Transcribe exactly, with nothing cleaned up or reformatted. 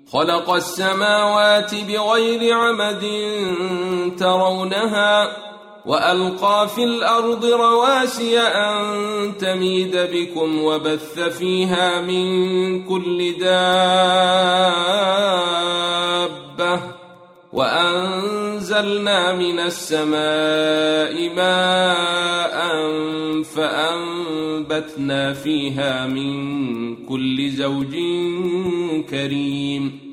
خلق السماوات بغير عمد ترونها وألقى في الأرض رواسي أن تميد بكم وبث فيها من كل دابة وأنزلنا من السماء ماء فأنبتنا فيها من كل زوج كريم